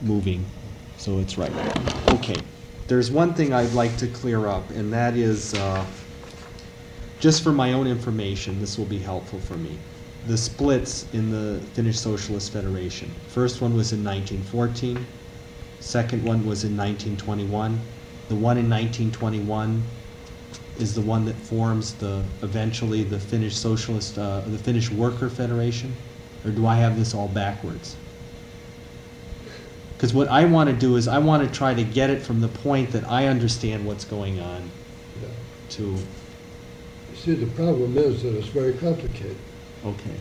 moving, so it's right. Okay, there's one thing I'd like to clear up, and that is, just for my own information, this will be helpful for me. The splits in the Finnish Socialist Federation. First one was in 1914, second one was in 1921. The one in 1921 is the one that forms eventually the Finnish Socialist, the Finnish Worker Federation? Or do I have this all backwards? Because what I want to do is I want to try to get it from the point that I understand what's going on Yeah. to, You see, the problem is that it's very complicated. okay.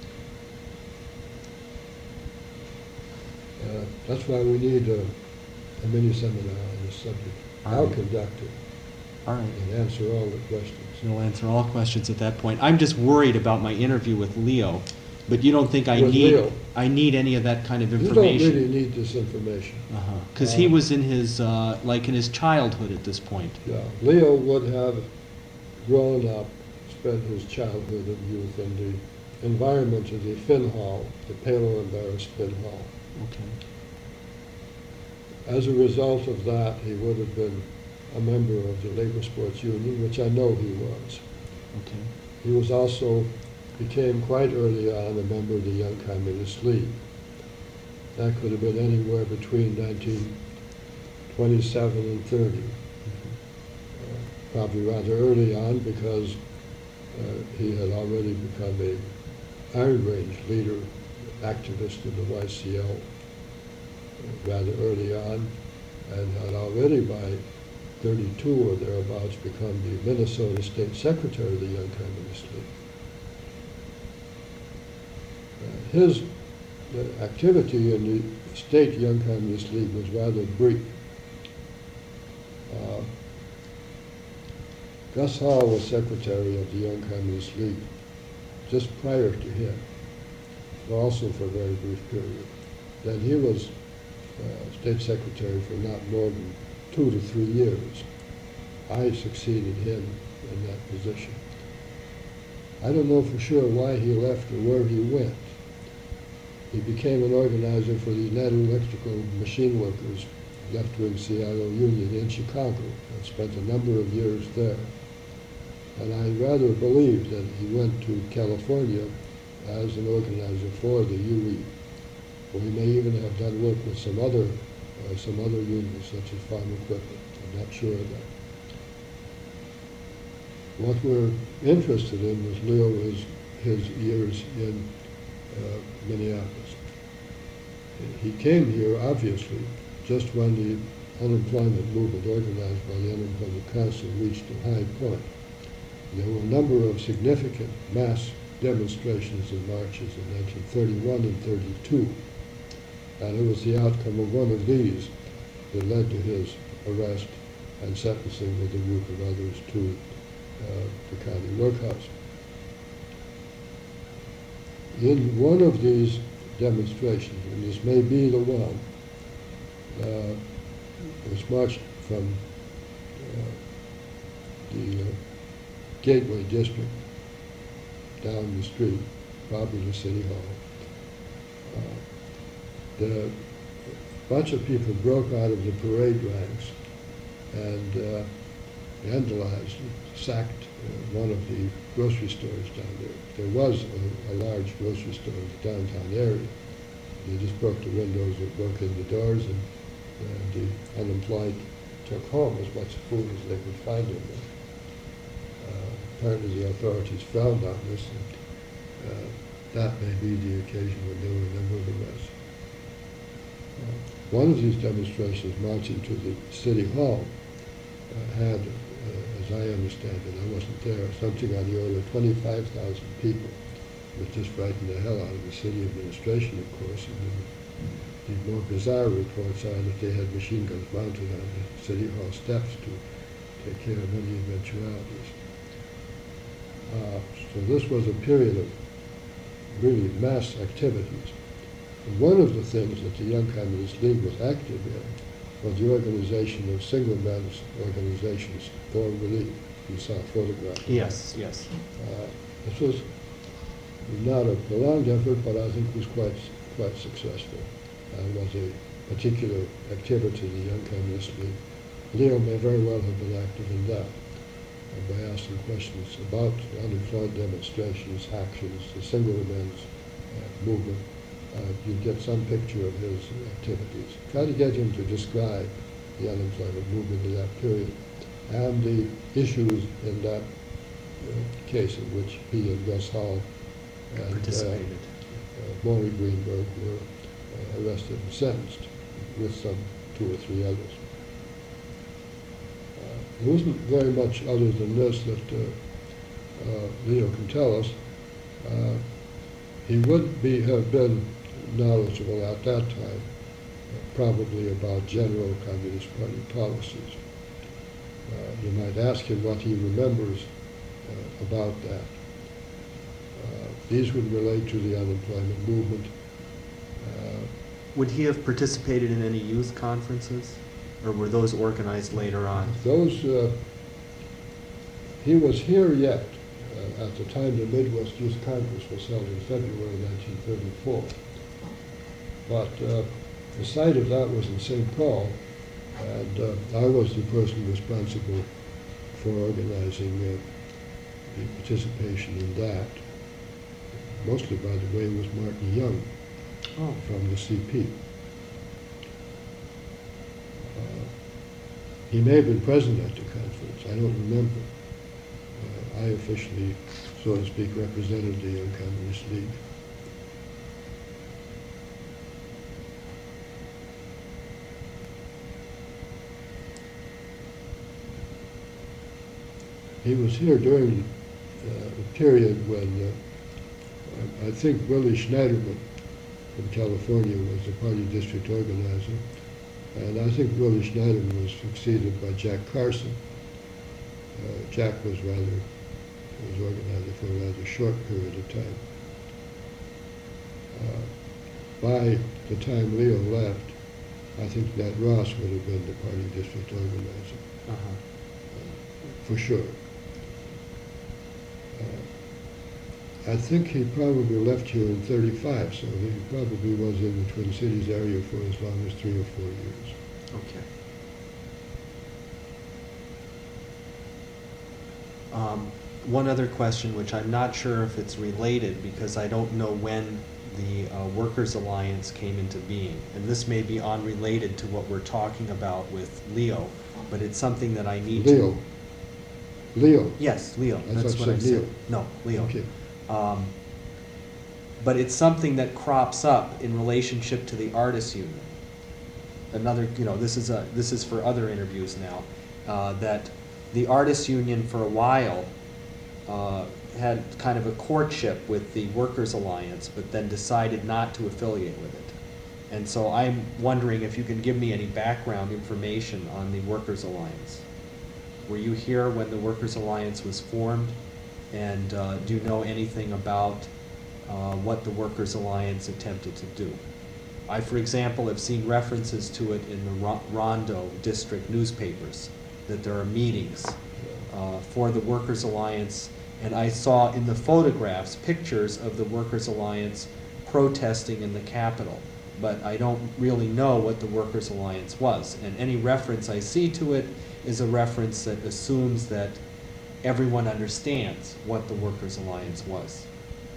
That's why we need a mini seminar on this subject. I'll Alright. conduct it All right. and answer all the questions. You'll answer all questions at that point. I'm just worried about my interview with Leo, but you don't think I With need Leo? I need any of that kind of You don't information? really need this information. Because he was in his like in his childhood at this point. Yeah, Leo would have grown up, spent his childhood and youth in the environment of the Finn Hall, the Palo-embarrassed Finn Hall. Okay. As a result of that, he would have been a member of the Labor Sports Union, which I know he was. Okay. He was also, became quite early on a member of the Young Communist League. That could have been anywhere between 1927 and 30. Probably rather early on because he had already become a Iron Range leader, activist in the YCL rather early on, and had already by 32 or thereabouts become the Minnesota State Secretary of the Young Communist League. His activity in the State Young Communist League was rather brief. Gus Hall was secretary of the Young Communist League just prior to him, but also for a very brief period. Then he was state secretary for not more than 2 to 3 years. I succeeded him in that position. I don't know for sure why he left or where he went. He became an organizer for the United Electrical Machine Workers left-wing CIO union in Chicago and spent a number of years there. And I rather believe that he went to California as an organizer for the UE. Or he may even have done work with some other unions, such as Farm Equipment. I'm not sure of that. What we're interested in with Leo is his years in Minneapolis. He came here, obviously, just when the unemployment movement organized by the Unemployment Council reached a high point. There were a number of significant mass demonstrations and marches in 1931 and 32. And it was the outcome of one of these that led to his arrest and sentencing with a group of others to the county workhouse. In one of these demonstrations, and this may be the one, was marched from the Gateway District down the street, probably to City Hall. The bunch of people broke out of the parade ranks and vandalized, sacked one of the grocery stores down there. There was a large grocery store in the downtown area. They just broke the windows and broke in the doors, and the unemployed took home as much food as they could find in there. Apparently the authorities frowned on this, and that may be the occasion when there were a number of arrests. One of these demonstrations marching to the City Hall had, as I understand it, I wasn't there, something on the order of 25,000 people, which just frightened the hell out of the city administration, of course. And the more bizarre reports are that they had machine guns mounted on the City Hall steps to take care of any eventualities. So this was a period of really mass activities. And one of the things that the Young Communist League was active in was the organization of single men's organizations for relief. You saw a photograph. Yes, yes. This was not a prolonged effort, but I think was quite successful, and was a particular activity, the Young Communist League. Leo may very well have been active in that by asking questions about unemployed demonstrations, actions, the single men's movement. You get some picture of his activities. Try to get him to describe the unemployment movement in that period and the issues in that case in which he and Gus Hall and Participated. Maury Greenberg were arrested and sentenced with some 2 or 3 others. There wasn't very much other than this that Leo can tell us. He would have been knowledgeable at that time, probably about general Communist Party policies. You might ask him what he remembers about that. These would relate to the unemployment movement. Would he have participated in any youth conferences, or were those organized later on? Those, he was here yet at the time the Midwest Youth Congress was held in February 1934. But the site of that was in St. Paul, and I was the person responsible for organizing the participation in that. Mostly, by the way, was Martin Young from the CP. He may have been present at the conference. I don't remember. I officially, so to speak, represented the Young Communist League. He was here during the period when I think Willie Schneiderman from California was the party district organizer, and I think Willie Schneiderman was succeeded by Jack Carson. Jack was organizer for a rather short period of time. By the time Leo left, I think Nat Ross would have been the party district organizer, for sure. I think he probably left here in 35, so he probably was in the Twin Cities area for as long as 3 or 4 years. Okay. One other question, which I'm not sure if it's related, because I don't know when the Workers' Alliance came into being. And this may be unrelated to what we're talking about with Leo, but it's something that I need to... Leo? Yes, Leo. That's what I said. said. No, Leo. Okay. But it's something that crops up in relationship to the artists union. Another, this is for other interviews now, that the artists union for a while had kind of a courtship with the Workers' Alliance, but then decided not to affiliate with it. And so I'm wondering if you can give me any background information on the Workers' Alliance. Were you here when the Workers' Alliance was formed? And do you know anything about what the Workers' Alliance attempted to do? I, for example, have seen references to it in the Rondo district newspapers, that there are meetings for the Workers' Alliance, and I saw in the photographs pictures of the Workers' Alliance protesting in the Capitol, but I don't really know what the Workers' Alliance was, and any reference I see to it is a reference that assumes that everyone understands what the Workers' Alliance was.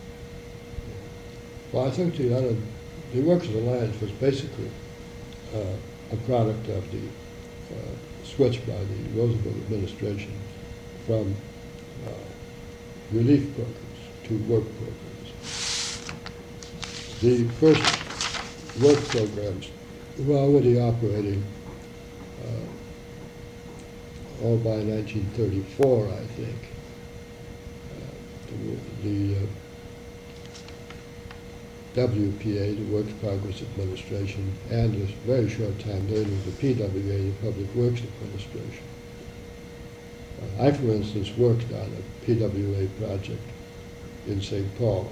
Well, I think the Workers' Alliance was basically a product of the switch by the Roosevelt administration from relief programs to work programs. The first work programs were already operating all by 1934, I think. The WPA, the Works Progress Administration, and a very short time later, the PWA, the Public Works Administration. I, for instance, worked on a PWA project in St. Paul,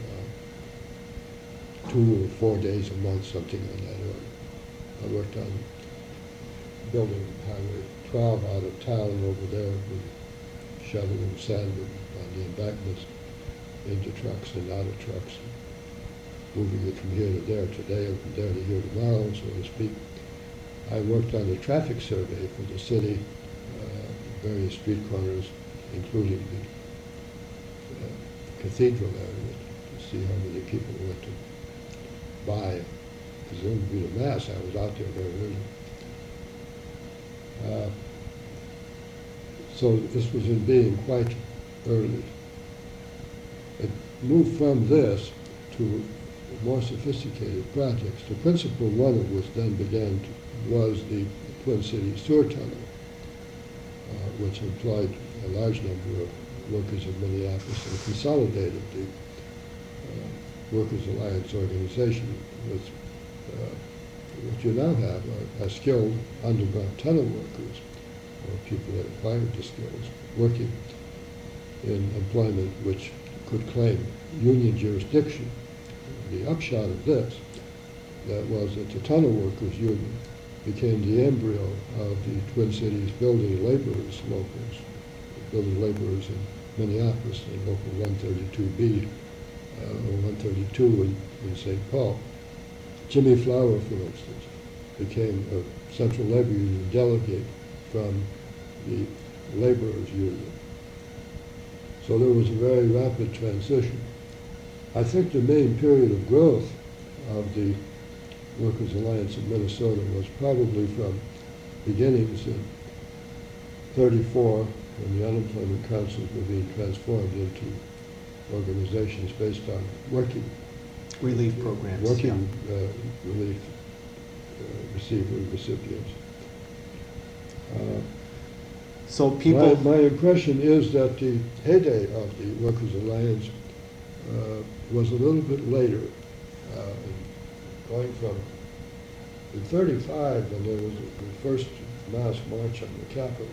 2 or 4 days a month, something on that order. I worked on building Highway 12 out of town over there with shoveling sand on the embankments into trucks and out of trucks. moving it from here to there today and from there to here tomorrow, so to speak. I worked on the traffic survey for the city, various street corners, including the cathedral area, to see how many people went to buy, presumably the mass. I was out there very early. So this was in being quite early. It moved from this to more sophisticated projects. The principal one of which then was the Twin Cities Sewer Tunnel, which employed a large number of workers of Minneapolis and consolidated the Workers Alliance organization with what you now have are skilled underground tunnel workers, or people that acquired the skills, working in employment which could claim union jurisdiction. The upshot of this that was that the tunnel workers union became the embryo of the Twin Cities building laborers locals, building laborers in Minneapolis and local 132B or 132 in St. Paul. Jimmy Flower, for instance, became a Central Labor Union delegate from the laborers union. So there was a very rapid transition. I think the main period of growth of the Workers' Alliance of Minnesota was probably from beginnings in 34, when the unemployment councils were being transformed into organizations based on working Relief programs. working relief recipients. So people, My impression is that the heyday of the Workers' Alliance was a little bit later, going from in 35 when there was the first mass march on the Capitol.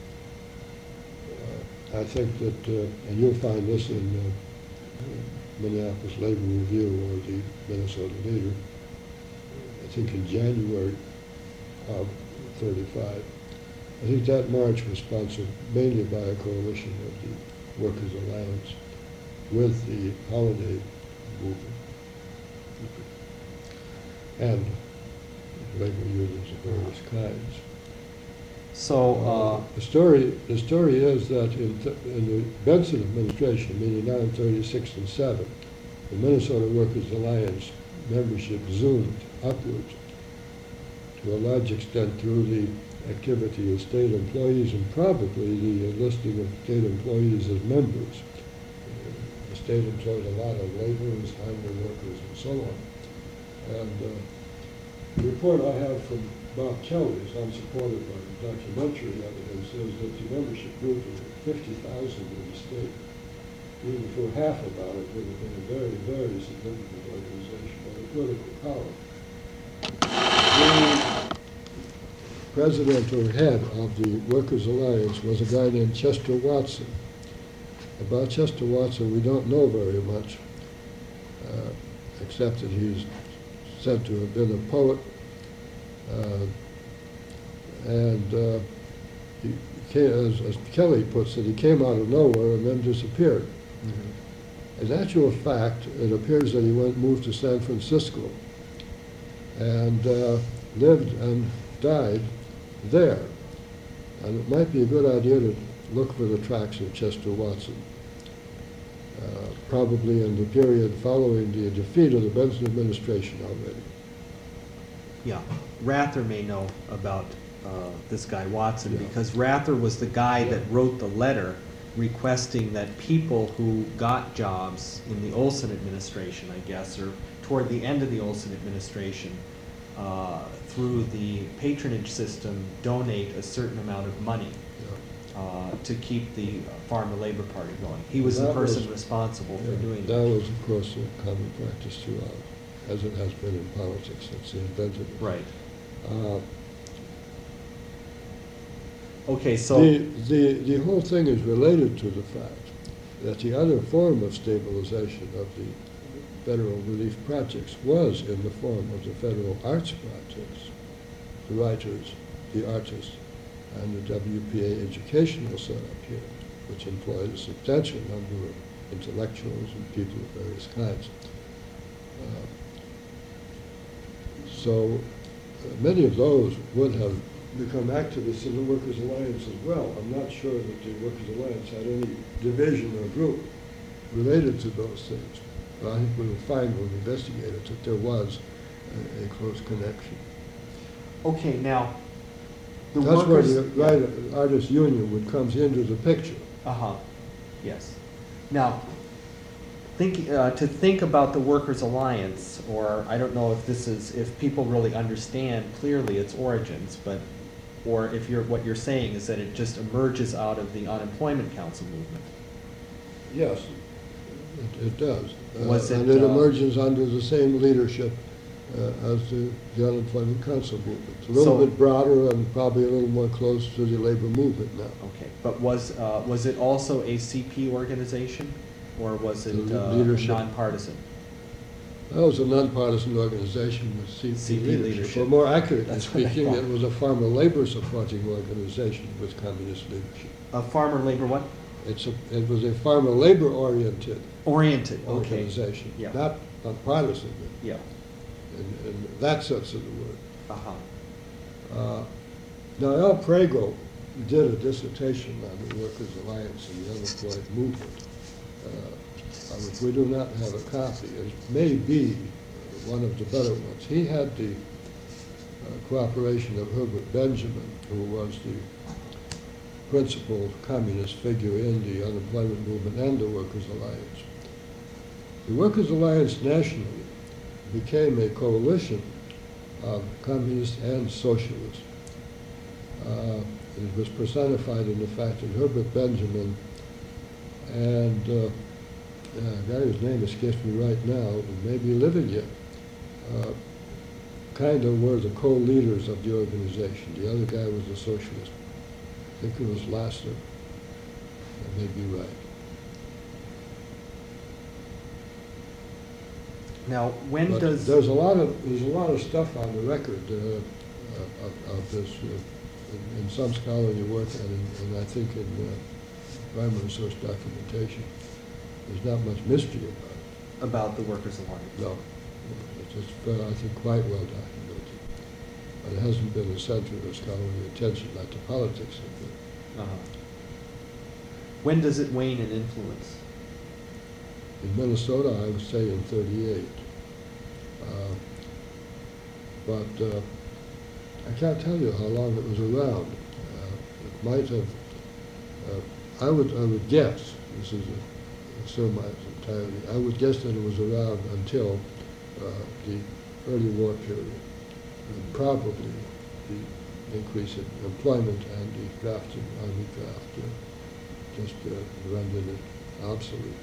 I think that, and you'll find this in Minneapolis Labor Review or the Minnesota Leader, I think in January of 35. I think that march was sponsored mainly by a coalition of the Workers' Alliance with the holiday movement and labor unions of various kinds. so The story is that in the Benson administration, meaning now in 36 and 7, the Minnesota Workers' Alliance membership zoomed upwards to a large extent through the activity of state employees and probably the enlisting of state employees as members. The state employed a lot of laborers, highway workers, and so on. And the report I have from Bob Kelly is unsupported by the documentary evidence, is that the membership grew to 50,000 in the state. Even for half about it would have been a very, very significant organization and a political power. The president or head of the Workers' Alliance was a guy named Chester Watson. About Chester Watson, we don't know very much, except that he's said to have been a poet, he came, as Kelly puts it, he came out of nowhere and then disappeared. mhm. As actual fact, it appears that he moved to San Francisco and lived and died there. And it might be a good idea to look for the tracks of Chester Watson, probably in the period following the defeat of the Benson administration already. Yeah, Rather may know about this guy Watson, Yeah. because Rather was the guy Yeah. that wrote the letter requesting that people who got jobs in the Olson administration, I guess, or toward the end of the Olson administration, through the patronage system, donate a certain amount of money to keep the Farmer Labor Party going. He was the That was- person responsible for doing That that. was, of course, a common practice throughout, as it has been in politics since they invented it. Right. Uh, Okay, so, The whole thing is related to the fact that the other form of stabilization of the federal relief projects was in the form of the federal arts projects, the writers, the artists, and the WPA educational setup here, which employed a substantial number of intellectuals and people of various kinds. So many of those would have become activists in the Workers' Alliance as well. I'm not sure that the Workers' Alliance had any division or group related to those things. But I think we will find when we investigate it that there was a close connection. Okay, now, the That's where workers. the Artists Union would comes into the picture. Uh-huh, yes. Now, to think about the Workers' Alliance, or I don't know if people really understand clearly its origins, but, or if what you're saying is that it just emerges out of the Unemployment Council movement. Yes, it does. And it emerges under the same leadership as the Unemployment Council movement. It's a little bit broader and probably a little more close to the labor movement now. Okay, but was it also a CP organization, or was it leadership. nonpartisan? That was a nonpartisan organization with CP leadership. Or more accurately speaking, it was a farmer labor supporting organization with communist leadership. A farmer labor what? It was a farmer labor oriented Okay. organization, Yeah. not partisan. Yeah. In that sense of the word. Uh-huh. Now, Al Prego did a dissertation on the Workers' Alliance and the unemployed movement, on which we do not have a copy. It may be one of the better ones. He had the cooperation of Herbert Benjamin, who was the principal communist figure in the unemployment movement and the Workers' Alliance. The Workers' Alliance nationally became a coalition of communists and socialists. It was personified in the fact that Herbert Benjamin and a guy whose name escapes me right now, who may be living yet, kind of were the co-leaders of the organization. The other guy was a socialist. I think it was Lassner. I may be right. Now, when But does there's a lot of stuff on the record of this in some scholarly work and I think in primary source documentation. There's not much mystery about the Workers' Alliance? No, it's I think quite well documented, but it hasn't been the center of scholarly attention like the politics of it. Uh-huh. When does it wane in influence? In Minnesota, I would say in '38. But I can't tell you how long it was around. It might have, I would guess, this is a surmise entirely, I would guess that it was around until the early war period. And probably the increase in employment and the drafting, army draft, just rendered it obsolete.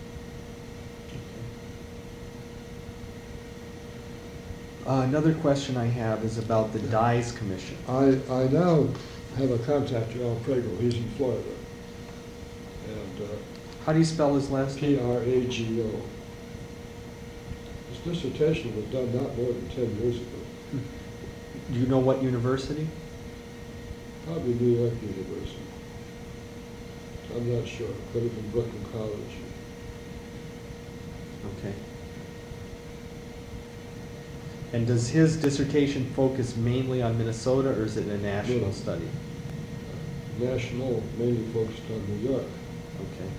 Another question I have is about the Dyes Commission. I now have a contact to Al Prego. He's in Florida. And How do you spell his last name? Prago. His dissertation was done not more than 10 years ago. Do you know what university? Probably New York University. I'm not sure. Could have been Brooklyn College. Okay. And does his dissertation focus mainly on Minnesota, or is it a national No. study? National, mainly focused on New York. Okay.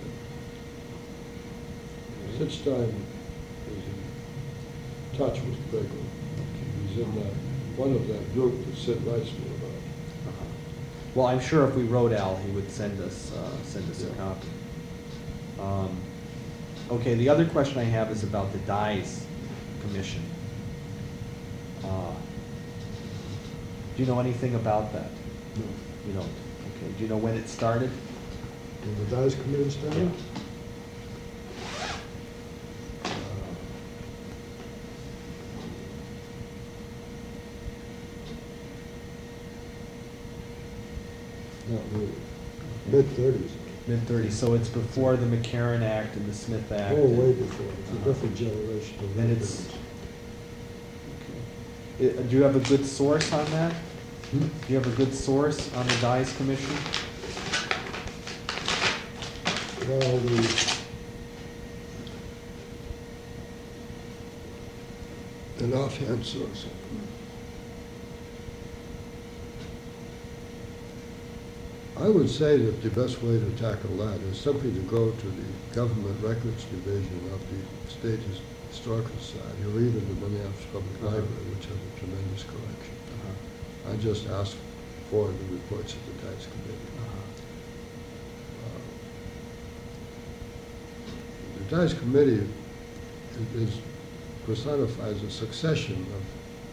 Sitzstein is in touch with Prego. He's in one of that group that Sid writes me about. Uh-huh. Well, I'm sure if we wrote Al, he would send us a copy. Okay, the other question I have is about the Dyes Commission. Do you know anything about that? No. You don't? Okay. Do you know when it started? When the Dyes Committee started? Not really. Mid-30s. Mid-30s, so it's before the McCarran Act and the Smith Act. Oh, way before. It's a different generation of And it's, do you have a good source on that? Hmm? Do you have a good source on the Dyes Commission? Well, an offhand source. I would say that the best way to tackle that is simply to go to the Government Records Division of the State Historical Society, or even the Minneapolis Public Library, which has a tremendous collection. I just ask for the reports of the Dice Committee. The Dice Committee personifies a succession of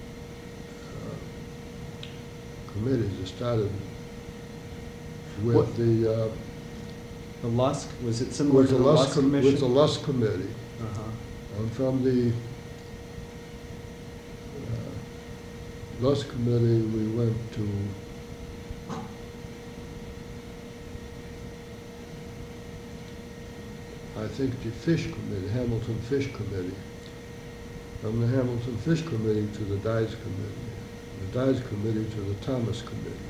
committees that started with What- the The Lusk, was it similar to the Lusk Commission? with the Lusk Committee, and from the Lusk Committee we went to I think the Fish Committee, Hamilton Fish Committee. From the Hamilton Fish Committee to the Dice Committee, the Dice Committee to the Thomas Committee.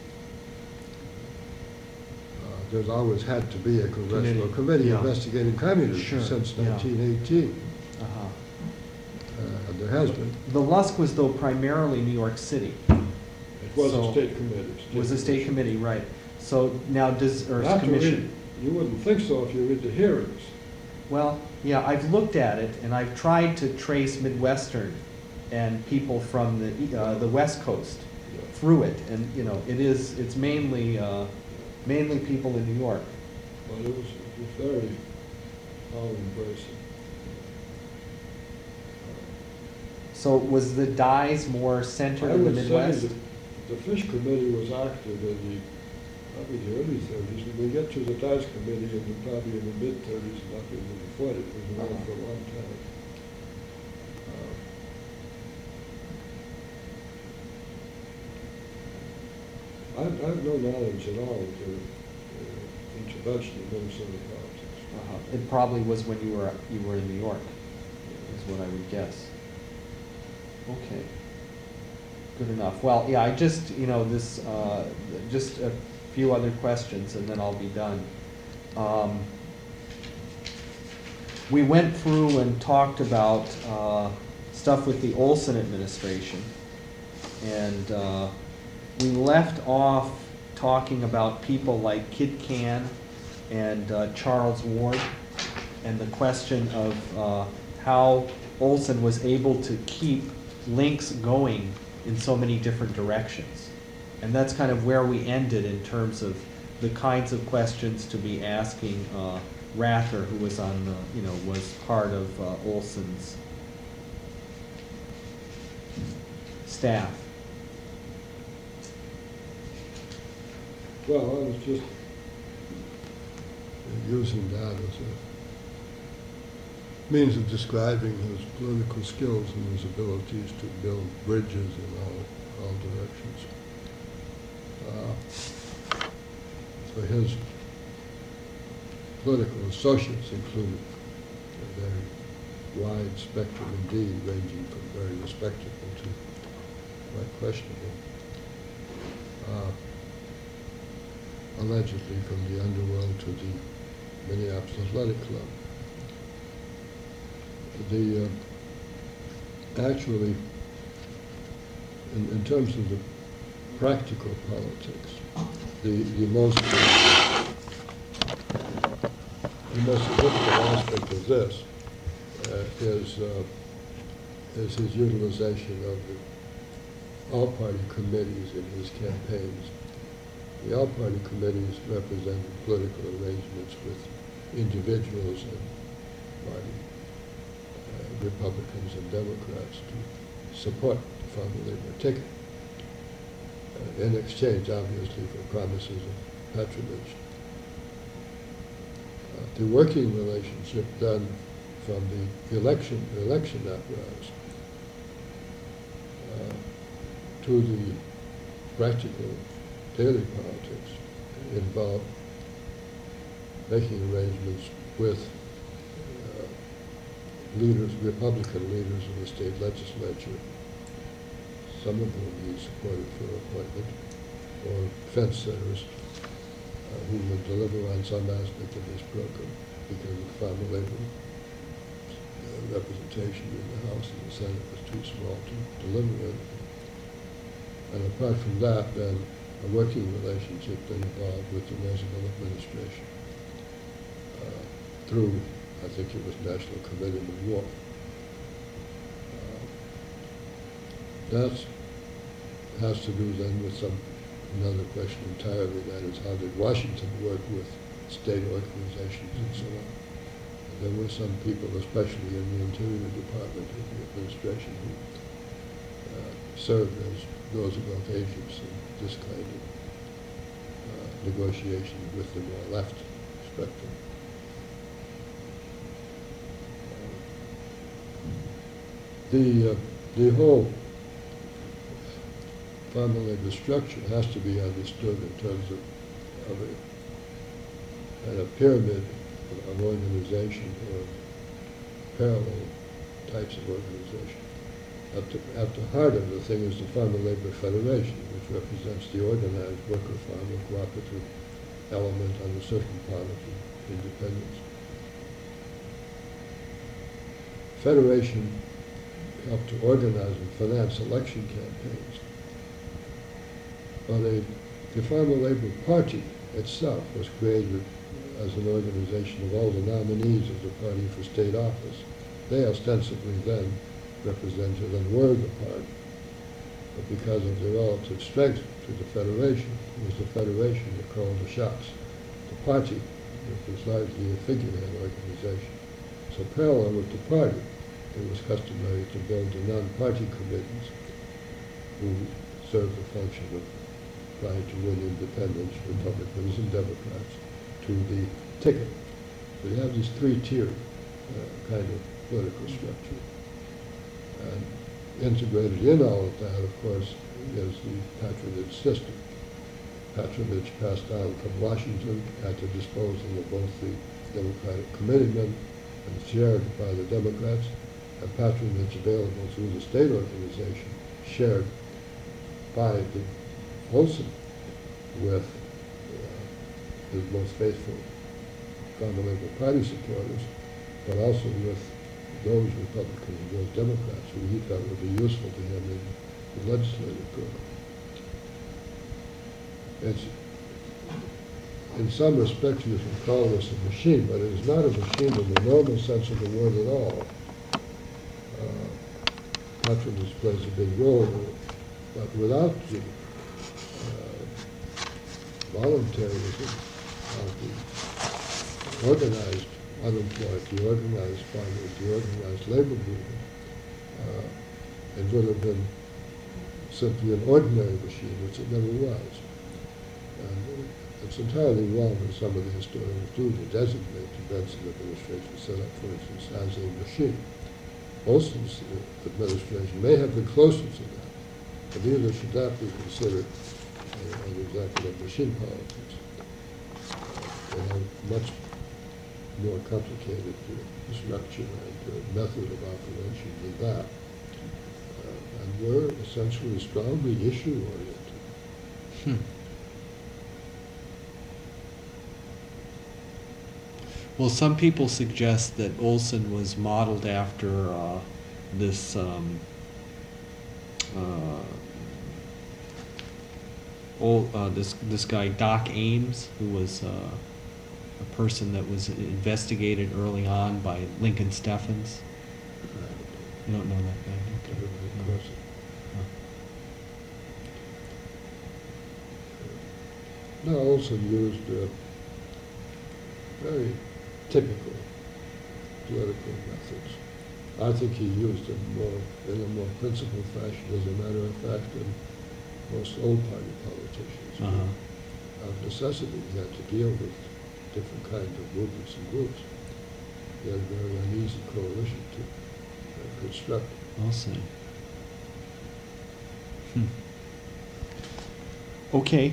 There's always had to be a congressional committee yeah. investigating communism Sure, since yeah. 1918. Uh-huh. And there has been. The Lusk was though primarily New York City. It was So- a state committee. Was a state committee, right. So now does, or Not to commission. read, you wouldn't think so if you read the hearings. Well, yeah, I've looked at it and I've tried to trace Midwestern and people from the West Coast through it. And, you know, it's mainly people in New York. Well, it was very all-embracing. So was the Dies more centered I in the would say Midwest? that the Fish Committee was active in probably the early 30s. When we get to the Dice Committee, it was probably in the mid-30s, not even in the 40s. It was around for a long time. I've no knowledge at all of the intervention in Minnesota politics. It probably was when you were in New York, is what I would guess. Okay. Good enough. Well, yeah, I just, just a few other questions and then I'll be done. We went through and talked about stuff with the Olson administration, and we left off talking about people like Kid Can and Charles Ward, and the question of how Olson was able to keep links going in so many different directions. And that's kind of where we ended in terms of the kinds of questions to be asking Rather, who was on the, was part of Olson's staff. Well, I was just using that as a means of describing his political skills and his abilities to build bridges in all directions. So his political associates included a very wide spectrum indeed, ranging from very respectable to quite questionable. Allegedly from the underworld to the Minneapolis Athletic Club. Actually, in terms of the practical politics, the most significant aspect of this is his utilization of the all-party committees in his campaigns. The all-party committees represented political arrangements with individuals and party Republicans and Democrats to support the Farmer Labor ticket in exchange, obviously, for promises of patronage. The working relationship done from the election apparatus to the practical daily politics involved making arrangements with Republican leaders in the state legislature, some of whom he supported for appointment, or fence sitters who would deliver on some aspect of this program because of farmer labor representation in the House and the Senate was too small to deliver it. And apart from that, then a working relationship then evolved with the Roosevelt administration through, I think it was National Committee on War. That has to do then with another question entirely, that is, how did Washington work with state organizations and so on. And there were some people, especially in the Interior Department of the administration, who served as Roosevelt agents in this kind of negotiation with the more left spectrum. The whole farmer labor structure has to be understood in terms of a pyramid of organization or parallel types of organization. At the heart of the thing is the Farmer Labor Federation, which represents the organized worker farmer cooperative element on a certain part of the independence. Federation helped to organize and finance election campaigns. But the Farmer Labor Party itself was created as an organization of all the nominees of the party for state office. They ostensibly then represented and were the party. But because of their relative strength to the Federation, it was the Federation that called the shots. The party was largely a figurehead organization. So parallel with the party, it was customary to build the non-party committees who served the function of trying to win independents, Republicans and Democrats, to the ticket. So you have this three-tier kind of political structure. And integrated in all of that, of course, is the patronage system. Patronage passed down from Washington at the disposal of both the Democratic committeemen and shared by the Democrats, and patronage available through the state organization, shared by the Olson with his most faithful Farmer Labor Party supporters, but also with those Republicans and those Democrats who he felt would be useful to him in the legislative program. It's, in some respects, you can call this a machine, but it is not a machine in the normal sense of the word at all. Patronage plays a big role in it, but without the voluntarism of the organized unemployed, the organized farmers, the organized labor movement, it would have been simply an ordinary machine, which it never was. And it's entirely wrong, as some of the historians do, to designate the Benson administration set up, for instance, as a machine. Olson's administration may have been closer to that, but neither should that be considered an example of machine politics. They have much more complicated structure and method of operation than that, and were essentially strongly issue-oriented. Well, some people suggest that Olson was modeled after this this guy Doc Ames, who was a person that was investigated early on by Lincoln Steffens. You don't know that guy? Okay. No, Olson used very typical political methods. I think he used them in a more principled fashion, as a matter of fact, than most old party politicians. Of necessity, he had to deal with different kinds of movements and groups. He had a very uneasy coalition to construct. I'll see. Okay.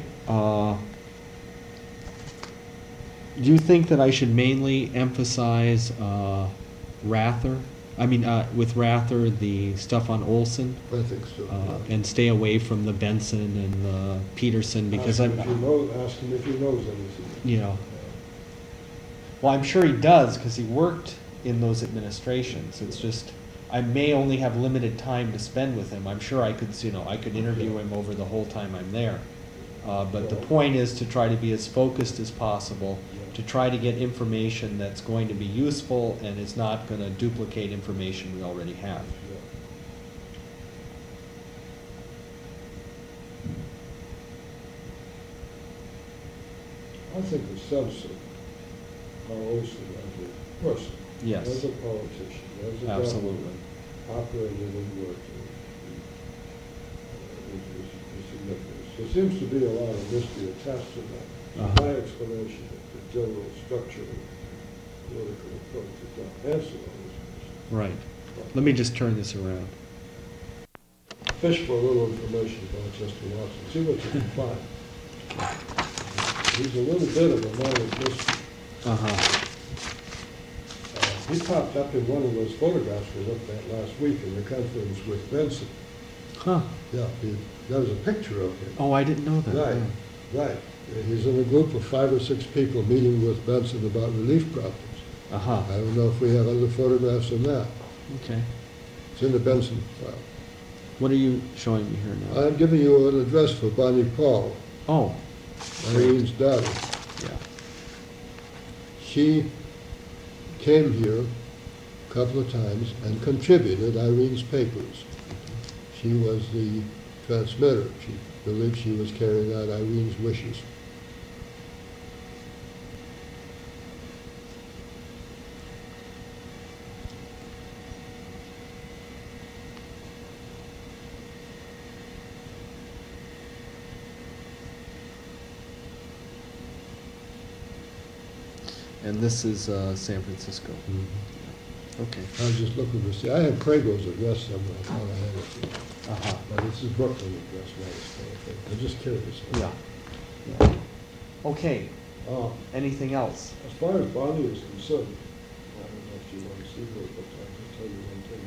Do you think that I should mainly emphasize Rather? I mean, with Rather, the stuff on Olson? I think so. And stay away from the Benson and the Peterson, because ask him if he knows anything. You know. Well, I'm sure he does, because he worked in those administrations. It's just, I may only have limited time to spend with him. I'm sure I could, I could interview him over the whole time I'm there. But the point is to try to be as focused as possible, to try to get information that's going to be useful and is not going to duplicate information we already have. I think the Simpson are Olson as a person, Yes. as a politician, as a Absolutely. government, operated and worked is significant. There seems to be a lot of mystery attached to that. Uh-huh. My explanation of the general structure of political approach is not answered all this. Right. Let me just turn this around. Fish for a little information about Chester Watson. See what you can find. He's a little bit of a man of mystery. Uh-huh. He popped up in one of those photographs we looked at last week in the conference with Benson. Huh. Yeah, there was a picture of him. Oh, I didn't know that. Right, right. He's in a group of 5 or 6 people meeting with Benson about relief problems. Uh-huh. I don't know if we have other photographs than that. Okay. It's in the Benson file. What are you showing me here now? I'm giving you an address for Bonnie Paul, Oh, Irene's daughter. yeah. She came here a couple of times and contributed Irene's papers. She was the transmitter. She believed she was carrying out Irene's wishes. And this is San Francisco. Okay. I was just looking to see, I had Crago's address somewhere, I thought I had it here. Uh-huh. But it's his Brooklyn address, I'm just curious. Yeah. Yeah. Okay. Uh, Anything else? As far as Bonnie is concerned, I don't know if you want to see her, but I can tell you one thing.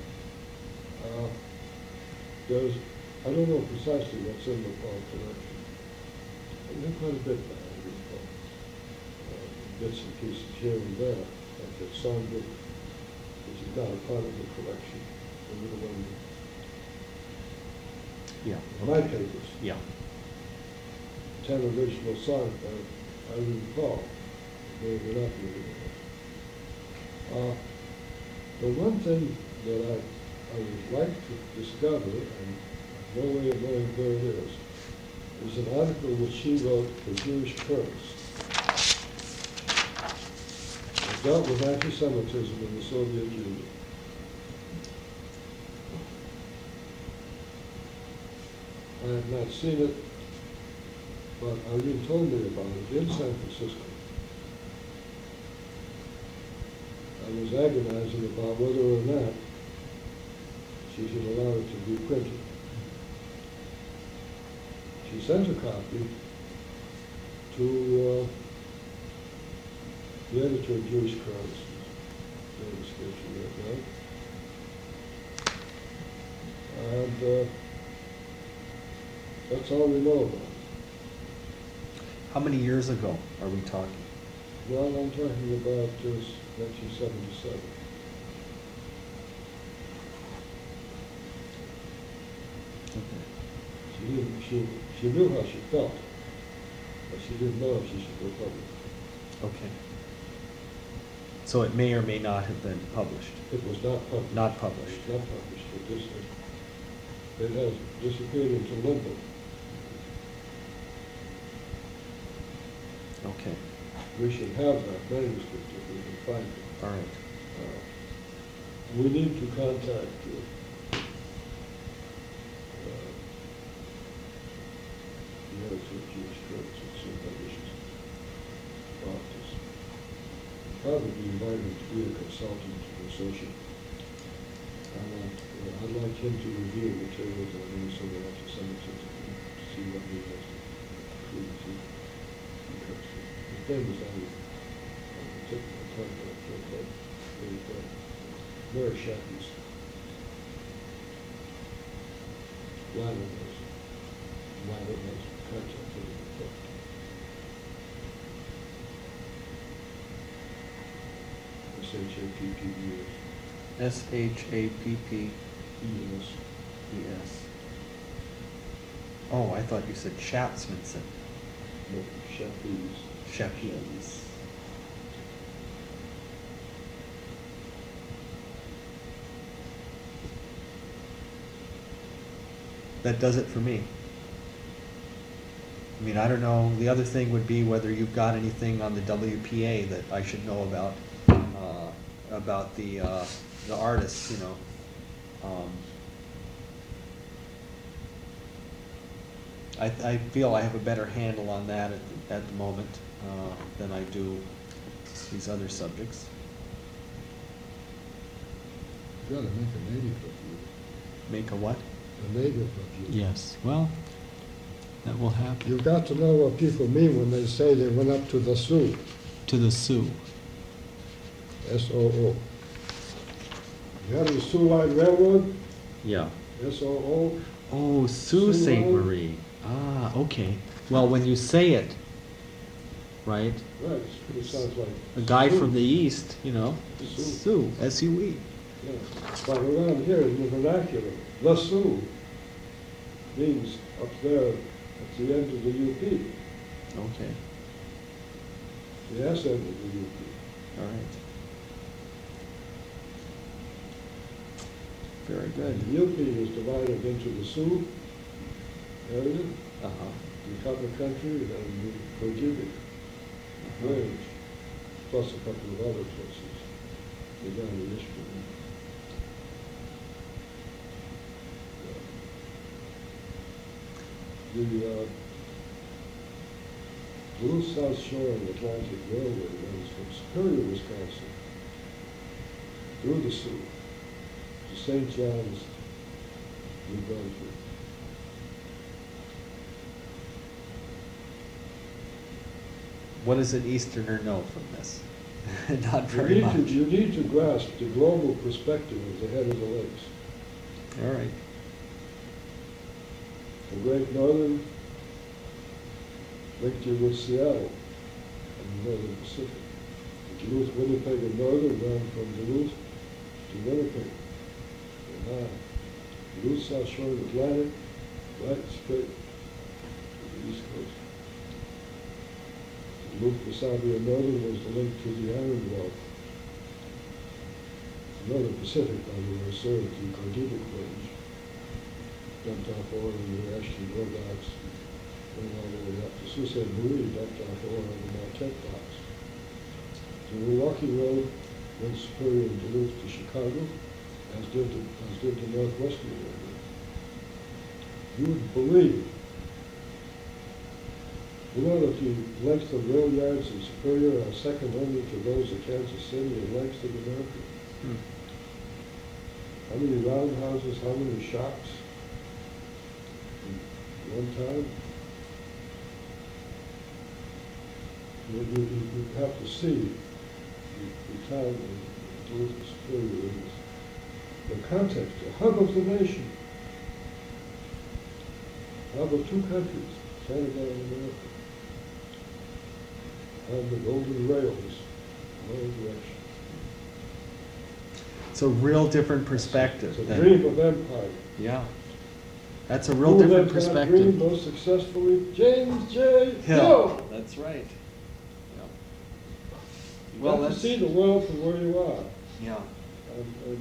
There's, I don't know precisely what's in the Paul collection. There's quite a bit now, I recall. Bits and pieces here and there, like that songbook, which is not a part of the collection, the little one, Yeah. my papers, Yeah. 10 original songs by Irene Paul, believe it or not, the one thing that I would like to discover, and no way of knowing where it is an article which she wrote for Jewish Press. It dealt with anti-Semitism in the Soviet Union. I have not seen it, but Irene told me about it in San Francisco. I was agonizing about whether or not she should allow it to be printed. She sent a copy to the editor of Jewish Currency, right now. And that's all we know about it. How many years ago are we talking? Well, I'm talking about 1977. Okay. She knew how she felt, but she didn't know if she should go public. Okay. So it may or may not have been published. It was not published. Not published. It was not published. It has disappeared into limbo. Okay. We should have that manuscript if we can find it. All right. We need to contact the editor of Jewish Currency and see what wishes about this. Probably invite him to be a consultant or associate. I'd like him to review materials on Minnesota anti-Semitism and see what he has to conclude to. Because the thing is, I took my time to look at Mary Shacky's Lyman has contacted him. S-H-A-P-P-E-S. Shappes. E-S. Oh, I thought you said Schatzmanson. No, Shappes. Shappes. That does it for me. I mean, I don't know, the other thing would be whether you've got anything on the WPA that I should know about the artists, you know. I feel I have a better handle on that at the moment than I do these other subjects. You gotta make a native of you. Make a what? A native of you. Yes, well, that will happen. You've got to know what people mean when they say they went up to the Sioux. To the Sioux. S-O-O. You have the Sioux Line Railroad, Yeah. S-O-O. Oh, Sault Sioux Ste. Line. Marie. Ah, okay. Well, when you say it, right, Right, it sounds like. a guy Sioux. from the east, you know, Sioux. Sioux, S-U-E. Yeah, but around here in the vernacular, the Sioux means up there at the end of the UP, Okay, the S end of the UP. all right. Very good. The UP is divided into the Sioux area, Uh-huh. the Copper Country, and the Kojibic Range, plus a couple of other places. They're down in Michigan. The Duluth South Shore and Atlantic Railway runs from Superior, Wisconsin, through the Sioux to St. John's, New Brunswick. What does an Easterner know from this? Not You very much. need to grasp the global perspective of the head of the lakes. All right. The Great Northern linked you with Seattle and the Northern Pacific. The Duluth, Winnipeg, and Northern ran from Duluth to Winnipeg. And now, Duluth South Shore of the Atlantic, right straight to the East Coast. Duluth, Wasabi, and Northern was the link to the Iron Wealth. The Northern Pacific, by the way, served the Kojibic Range. Dumped off oil in the Ashton Road docks, went all the way up to Sault Ste. Marie, dumped off oil in the Marquette docks. The Milwaukee Road went Superior and Duluth to Chicago, as did the Northwestern Railroad. You wouldn't believe, you know that the length of rail yards in Superior are second only to those of Kansas City in length of America. Hmm. How many roundhouses, how many shops? One time, you have to see the town of Duluth Superior in the context, the hub of the nation, hub of two countries, Canada and America, and the golden rails in all directions. It's a real different perspective. It's a than- dream of empire. Yeah. That's a real Who different lived that dream perspective. most successfully? James J. Hill. Hill. That's right. Yeah. You Well, have to that's- see the world from where you are. Yeah. And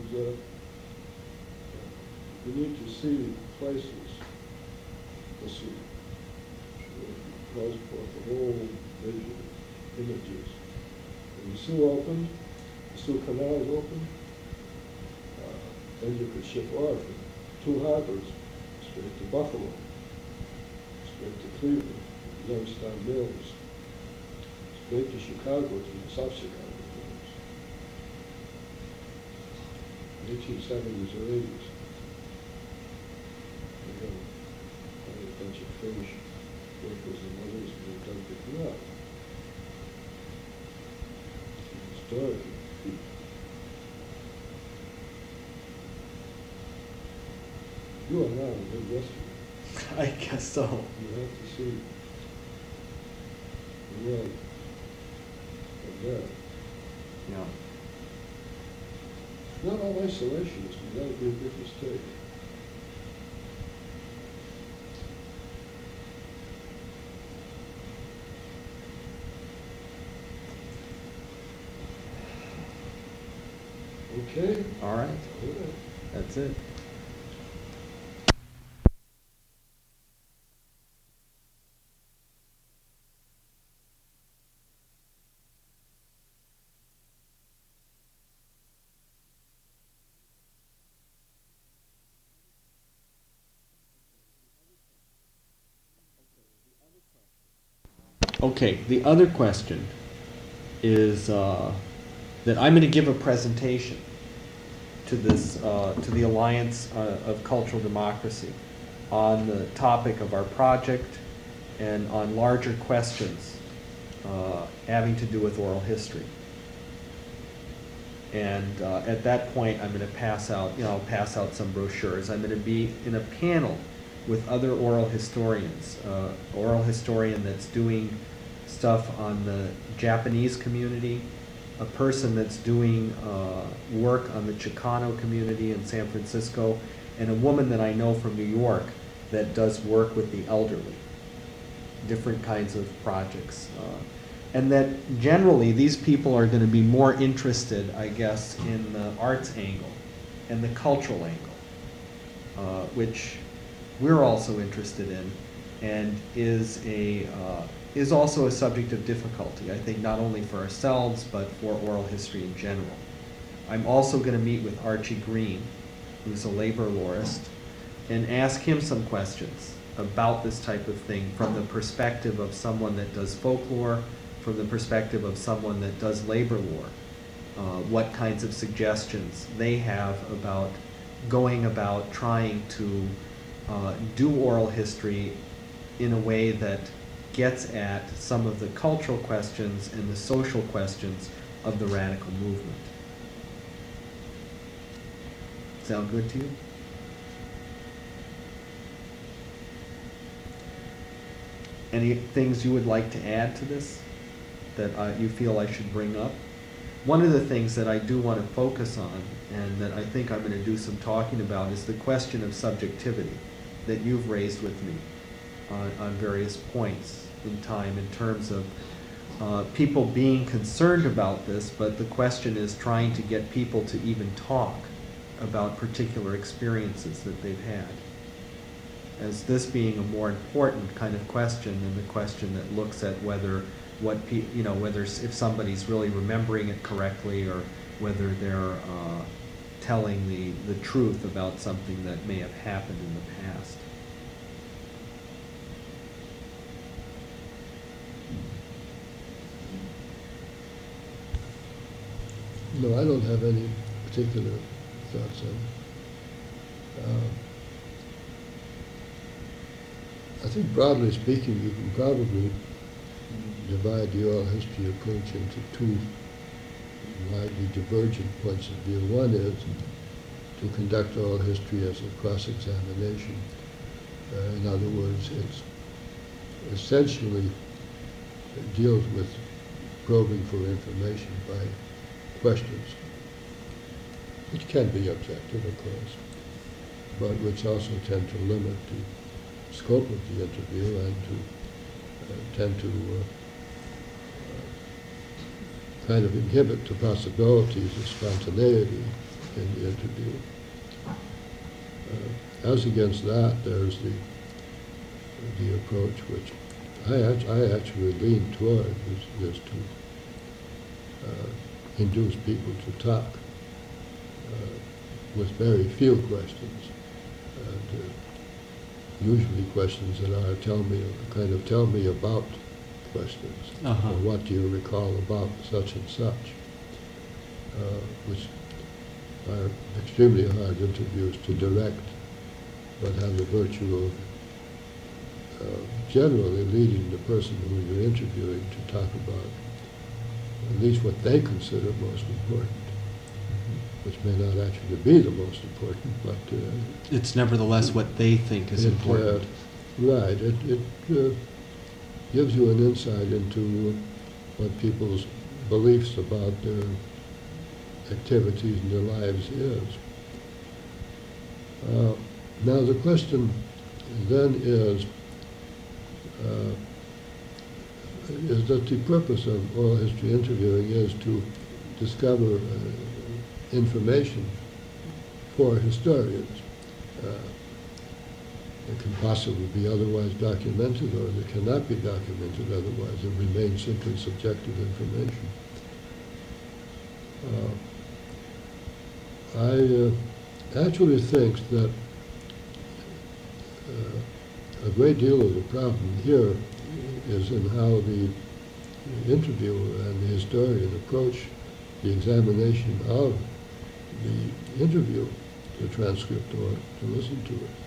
you need to see places, the Sioux. It calls forth the whole vision, images. When the Sioux opened, the Sioux Canals opened, then you could ship oil from two harbors, straight to Buffalo, straight to Cleveland, Youngstown Mills, straight to Chicago, to the South Chicago Mills. 1870s or 80s. We had a bunch of Finnish workers and others who dug the canal. Historic. You are now a Midwesterner. I guess so. You have to see the world from there. Yeah. not all isolationist, and that would be a big mistake. Okay. All right, All right. that's it. Okay, the other question is that I'm going to give a presentation to this to the Alliance of Cultural Democracy on the topic of our project and on larger questions having to do with oral history. And at that point, I'm going to pass out, I'll pass out some brochures. I'm going to be in a panel with other oral historians, oral historian that's doing stuff on the Japanese community, a person that's doing work on the Chicano community in San Francisco, and a woman that I know from New York that does work with the elderly, different kinds of projects. And that generally these people are going to be more interested, I guess, in the arts angle and the cultural angle, which we're also interested in, and is also a subject of difficulty, I think, not only for ourselves, but for oral history in general. I'm also going to meet with Archie Green, who's a labor lawyerist, and ask him some questions about this type of thing from the perspective of someone that does folklore, from the perspective of someone that does labor law, what kinds of suggestions they have about going about trying to do oral history in a way that gets at some of the cultural questions and the social questions of the radical movement. Sound good to you? Any things you would like to add to this that you feel I should bring up? One of the things that I do want to focus on, and that I think I'm going to do some talking about, is the question of subjectivity that you've raised with me on various points in time in terms of people being concerned about this, but the question is trying to get people to even talk about particular experiences that they've had, as this being a more important kind of question than the question that looks at whether whether if somebody's really remembering it correctly, or whether they're telling the truth about something that may have happened in the past. No, I don't have any particular thoughts on it. I think broadly speaking, you can probably divide the oral history approach into two widely divergent points of view. One is to conduct oral history as a cross-examination. In other words, it's essentially deals with probing for information by questions, which can be objective, of course, but which also tend to limit the scope of the interview and to tend to kind of inhibit the possibilities of spontaneity in the interview. As against that, there's the approach which I actually lean toward, is to induce people to talk with very few questions, and usually questions that are tell me about questions. Uh-huh. Or what do you recall about such and such, which are extremely hard interviews to direct, but have the virtue of generally leading the person who you're interviewing to talk about at least what they consider most important, which may not actually be the most important, but It's nevertheless what they think is important. Right. It gives you an insight into what people's beliefs about their activities in their lives is. Now the question then is that the purpose of oral history interviewing is to discover information for historians. It can possibly be otherwise documented, or it cannot be documented otherwise. It remains simply subjective information. I actually think that a great deal of the problem here is in how the interviewer and the historian approach the examination of the interview, the transcript, or to listen to it.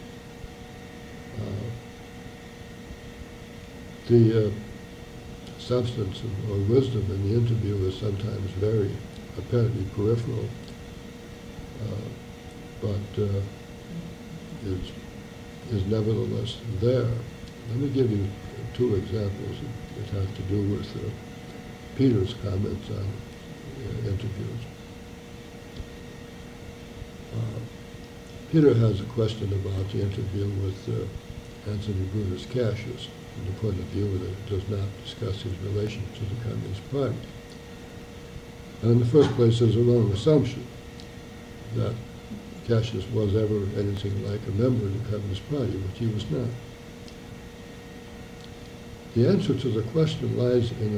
The substance or wisdom in the interview is sometimes very apparently peripheral, but is nevertheless there. Let me give you two examples that have to do with Peter's comments on interviews. Peter has a question about the interview with Anthony Brutus Cassius, from the point of view that it does not discuss his relation to the Communist Party. And in the first place, there's a wrong assumption that Cassius was ever anything like a member of the Communist Party, which he was not. The answer to the question lies in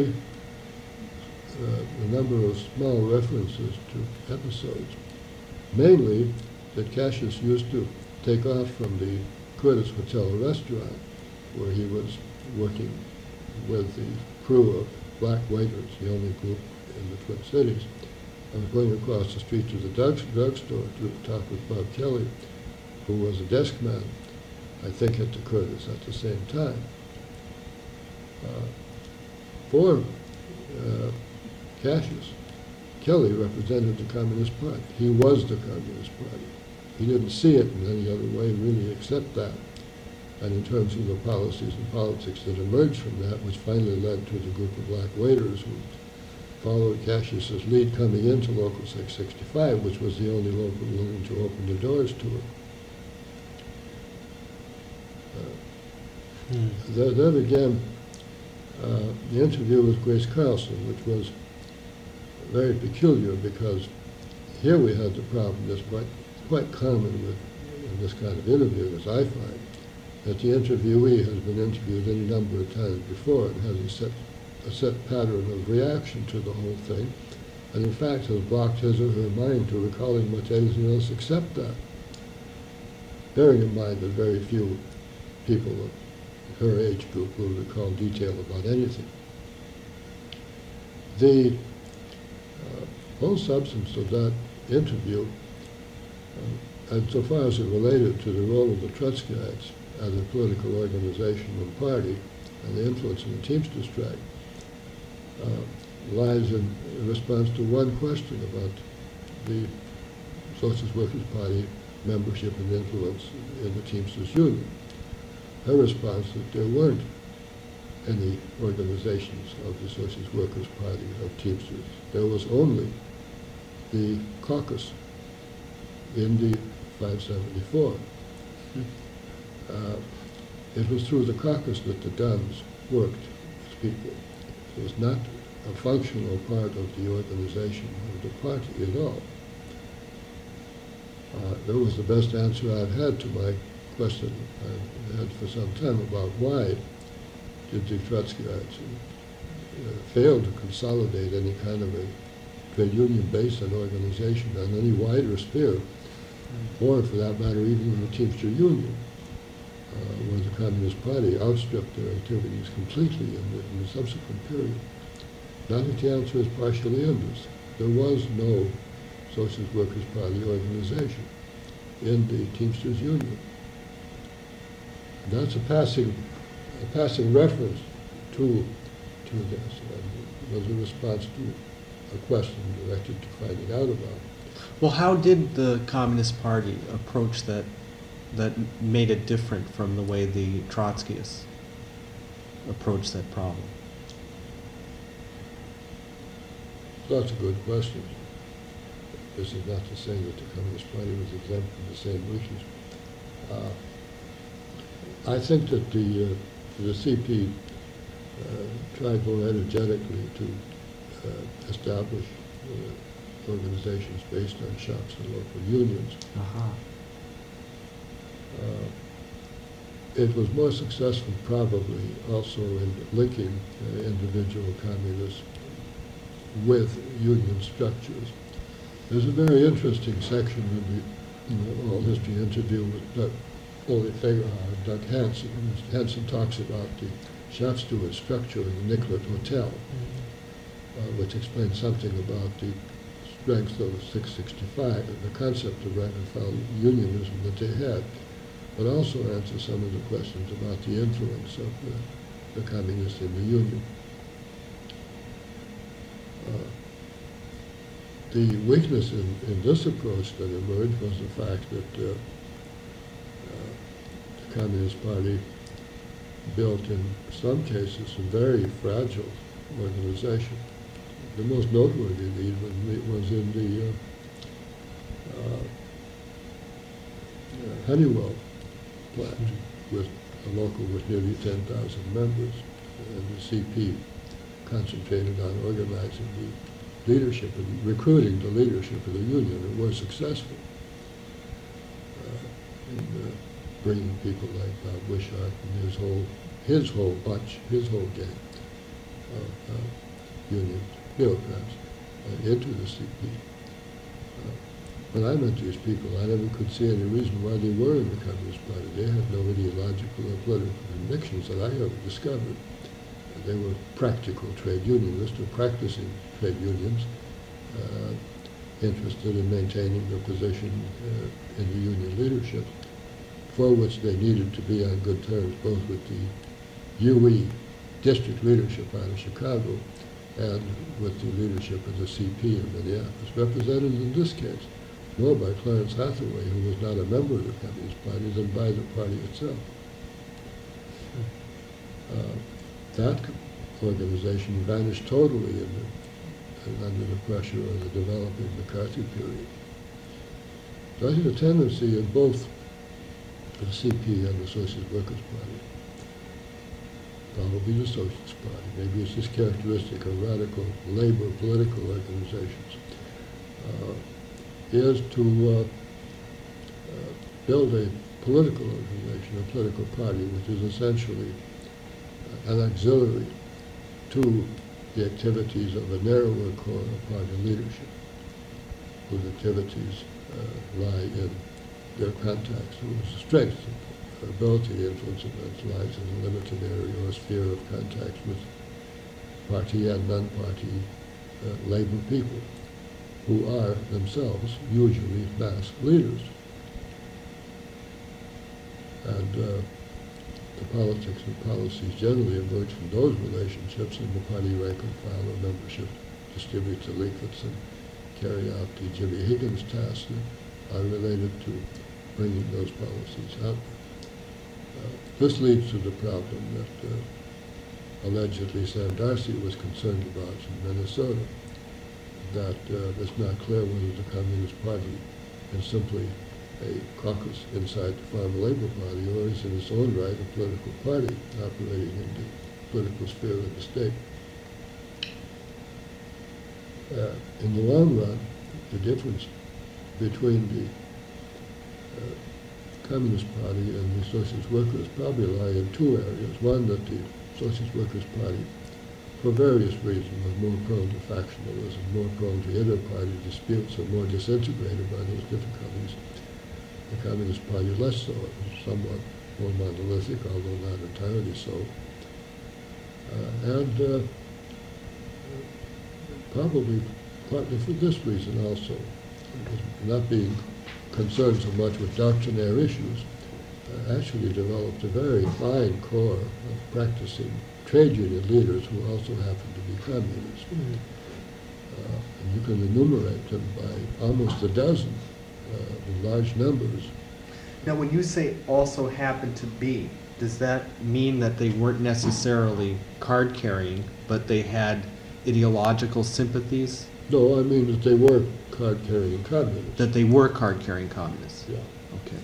a number of small references to episodes, mainly that Cassius used to take off from the Curtis Hotel restaurant, where he was working with the crew of black waiters, the only group in the Twin Cities, and going across the street to the drugstore to talk with Bob Kelly, who was a desk man, I think, at the Curtis at the same time. For Cassius, Kelly represented the Communist Party. He was the Communist Party. He didn't see it in any other way, really, except that. And in terms of the policies and politics that emerged from that, which finally led to the group of black waiters who followed Cassius's lead coming into Local 665, which was the only local willing to open the doors to it. Then again, the interview with Grace Carlson, which was very peculiar because here we had the problem that's quite common with in this kind of interview, as I find, that the interviewee has been interviewed any number of times before and has a set pattern of reaction to the whole thing, and in fact has blocked his or her mind to recalling much anything else except that. Bearing in mind that very few people of her age group will recall detail about anything. The whole substance of that interview, and so far as it related to the role of the Trotskyites as a political organization and party and the influence of the Teamsters strike, lies in response to one question about the Socialist Workers' Party membership and influence in the Teamsters Union. Her response that there weren't any organizations of the Socialist Workers' Party of Teamsters. There was only the caucus in the 574. It was through the caucus that the Duns worked as people. It was not a functional part of the organization of the party at all. That was the best answer I've had to my question I've had for some time about why did the Trotskyites fail to consolidate any kind of a trade union-based organization on any wider sphere, or for that matter even in the Teamster Union, where the Communist Party outstripped their activities completely in the subsequent period. Now that the answer is partially in this. There was no Socialist Workers' Party organization in the Teamsters Union. That's a passing reference to this, and was a response to a question directed to finding out about it. Well, how did the Communist Party approach that made it different from the way the Trotskyists approached that problem? That's a good question. This is not to say that the Communist Party was exempt from the same wishes. I think that the CP tried more energetically to establish organizations based on shops and local unions. Uh-huh. It was more successful probably also in linking individual communists with union structures. There's a very interesting section in the oral history interview with Ole Fagerheim, Doug Hansen. Hansen talks about the chef steward structure in the Nicollet Hotel, which explains something about the strength of 665 and the concept of rank and file unionism that they had, but also answers some of the questions about the influence of the communists in the union. The weakness in this approach that emerged was the fact that the Communist Party built in some cases a very fragile organization. The most noteworthy of these was in the Honeywell plant, with a local with nearly 10,000 members, and the CP concentrated on organizing the leadership and recruiting the leadership of the union, and were successful in bringing people like Bob Wishart and his whole bunch, his whole gang of union bureaucrats into the CP. When I met these people, I never could see any reason why they were in the Communist Party. They had no ideological or political convictions that I ever discovered. They were practical trade unionists, or practicing trade unions, interested in maintaining their position in the union leadership, for which they needed to be on good terms, both with the UE district leadership out of Chicago and with the leadership of the CP in Minneapolis, represented in this case more by Clarence Hathaway, who was not a member of the Communist Party, than by the party itself. That organization vanished totally under the pressure of the developing McCarthy period. So I see a tendency in both the CP and the Socialist Workers' Party, probably the Socialist Party, maybe it's just characteristic of radical labor political organizations, is to build a political organization, a political party, which is essentially an auxiliary to the activities of a narrower core of party leadership, whose activities lie in their contacts, whose strength, ability to influence events lies in a limited area or sphere of contact with party and non-party labor people, who are themselves usually mass leaders. And the politics and policies generally emerge from those relationships, and the party rank and file or membership distributes the leaflets and carry out the Jimmy Higgins tasks that are related to bringing those policies out. This leads to the problem that allegedly Sam Darcy was concerned about in Minnesota, that it's not clear whether the Communist Party is simply a caucus inside the Farm Labor Party, or is in its own right a political party operating in the political sphere of the state. In the long run, the difference between the Communist Party and the Socialist Workers probably lie in two areas. One, that the Socialist Workers Party, for various reasons, was more prone to factionalism, more prone to inter-party disputes, and more disintegrated by those difficulties. The Communist Party less so. It was somewhat more monolithic, although not entirely so. And probably partly for this reason also, not being concerned so much with doctrinaire issues, actually developed a very fine core of practicing trade union leaders who also happen to be communists. And you can enumerate them by almost a dozen, in large numbers. Now, when you say also happen to be, does that mean that they weren't necessarily card-carrying, but they had ideological sympathies? No, I mean that they were card-carrying communists. That they were card-carrying communists? Yeah. Okay.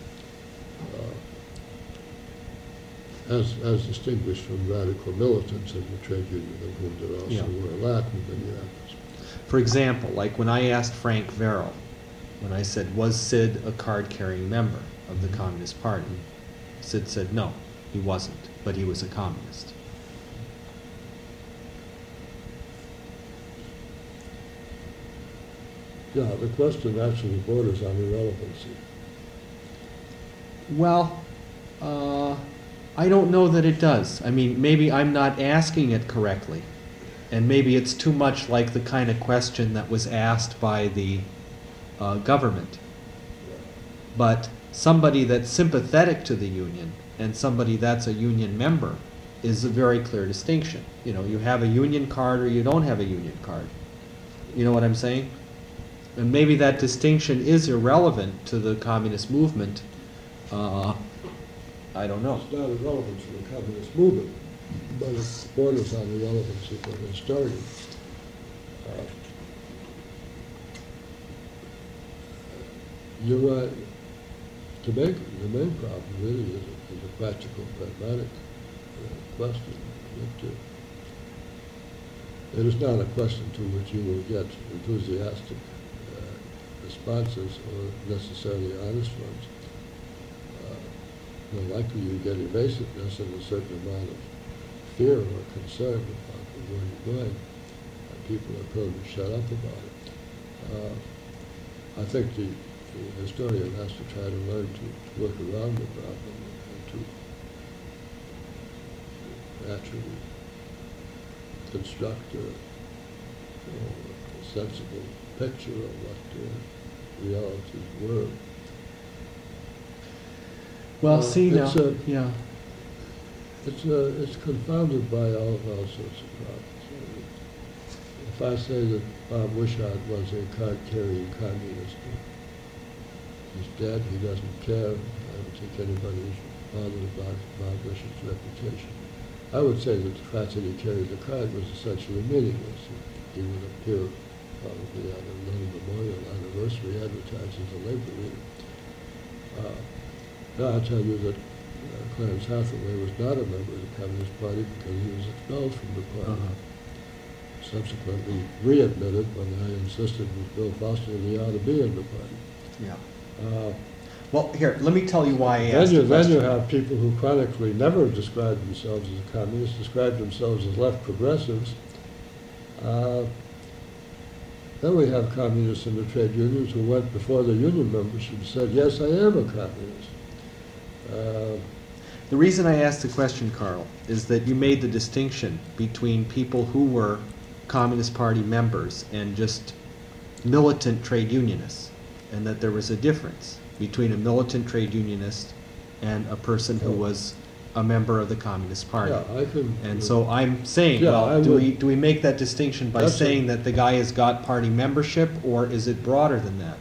As distinguished from radical militants in the trade union, of whom there also Yeah. were a lot in Minneapolis. For example, like when I asked Frank Verrill, when I said, was Sid a card-carrying member of the Communist Party? Sid said, no, he wasn't, but he was a communist. Yeah, the question actually borders on irrelevancy. Well, I don't know that it does. I mean, maybe I'm not asking it correctly. And maybe it's too much like the kind of question that was asked by the government. But somebody that's sympathetic to the union and somebody that's a union member is a very clear distinction. You know, you have a union card or you don't have a union card. You know what I'm saying? And maybe that distinction is irrelevant to the communist movement. I don't know. It's not irrelevant to the communist movement, but it borders on irrelevancy for the historian. You're right. The main problem really is a practical, pragmatic question. It is not a question to which you will get enthusiastic responses or necessarily honest ones. More likely you get evasiveness and a certain amount of fear or concern about where you're going. People are prone to shut up about it. I think the historian has to try to learn to work around the problem and to actually construct a sensible picture of what the realities were. Well, see now, it's yeah. It's confounded by all sorts of problems. If I say that Bob Wishart was a card-carrying communist, he's dead, he doesn't care, I don't think anybody is bothered about Bob Wishart's reputation. I would say that the fact that he carried the card was essentially meaningless. He would appear probably at a little memorial anniversary advertising the labor leader. Now I'll tell you that Clarence Hathaway was not a member of the Communist Party because he was expelled from the party. Subsequently readmitted when I insisted with Bill Foster that he ought to be in the party. Yeah. Well, here, let me tell you why I asked the Then question. you have people who chronically never described themselves as communists, described themselves as left progressives. Then we have communists in the trade unions who went before the union membership and said, yes, I am a communist. The reason I asked the question, Carl, is that you made the distinction between people who were Communist Party members and just militant trade unionists, and that there was a difference between a militant trade unionist and a person who was a member of the Communist Party. Yeah, I can. And so I'm saying, Yeah, well, I do would- we make that distinction by That's saying that the guy has got party membership, or is it broader than that?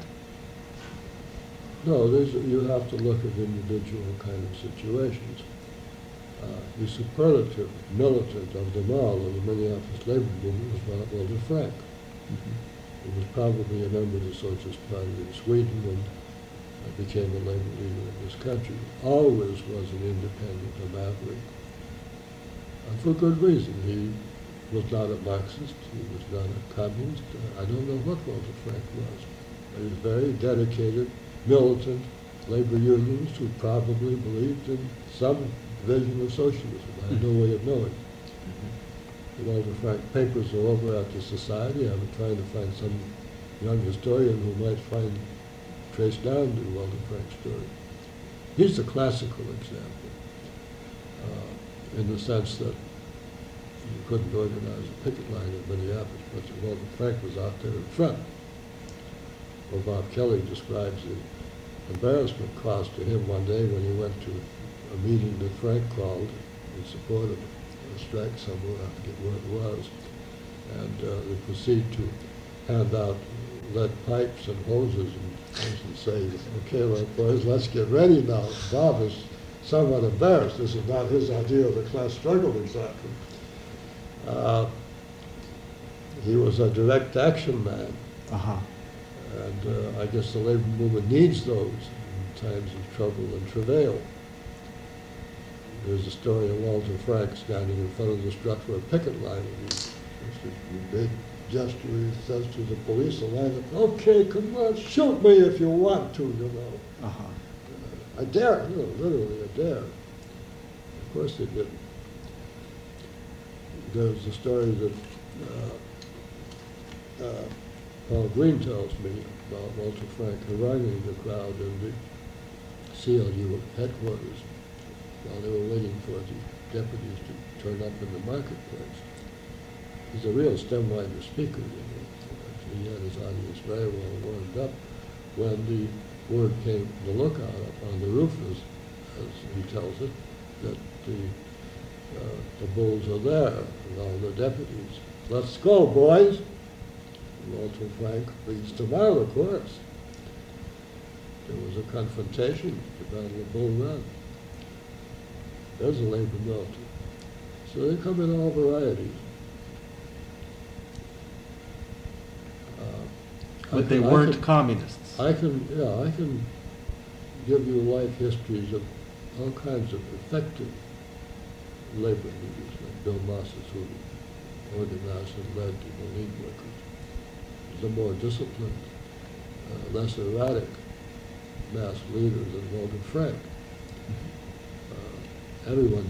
No, you have to look at individual kind of situations. The superlative militant of them all in the Minneapolis labor movement was Walter Frank. He was probably a member of the Socialist Party in Sweden and became a labor leader in this country. Always was an independent, a maverick. And for good reason. He was not a Marxist. He was not a communist. I don't know what Walter Frank was. He was very dedicated, militant labor unionists who probably believed in some vision of socialism. I have no way of knowing. The Walter Frank papers are over at the Society. I'm trying to find some young historian who might trace down the Walter Frank story. He's a classical example, in the sense that you couldn't organize a picket line in Minneapolis, but Walter Frank was out there in front. Or Bob Kelly describes the embarrassment caused to him one day when he went to a meeting that Frank called in support of a strike somewhere, I forget where it was, and they proceed to hand out lead pipes and hoses and say, okay, well, boys, let's get ready now. Bob is somewhat embarrassed. This is not his idea of the class struggle exactly. He was a direct action man. And I guess the labor movement needs those in times of trouble and travail. There's a story of Walter Frank standing in front of the Stratford picket line, and he big gesture, he says to the police, the line, okay, come on, shoot me if you want to, you know. Uh-huh. I dare, you know, literally I dare. Of course they didn't. There's a story that Paul Green tells me about Walter Frank haranguing the crowd in the CLU headquarters while they were waiting for the deputies to turn up in the marketplace. He's a real stem-winder speaker, you know. Actually, he had his audience very well warmed up when the word came, the lookout up on the roof, as he tells it, that the bulls are there, and all the deputies. Let's go, boys! And Walter Frank leads them out, of course. There was a confrontation, the Battle of Bull Run. There's a labor melter. So they come in all varieties. But they weren't communists. I can give you life histories of all kinds of effective labor leaders, like Bill Mosses, who organized and led the league workers. The more disciplined, less erratic mass leader than Walter Frank. Everyone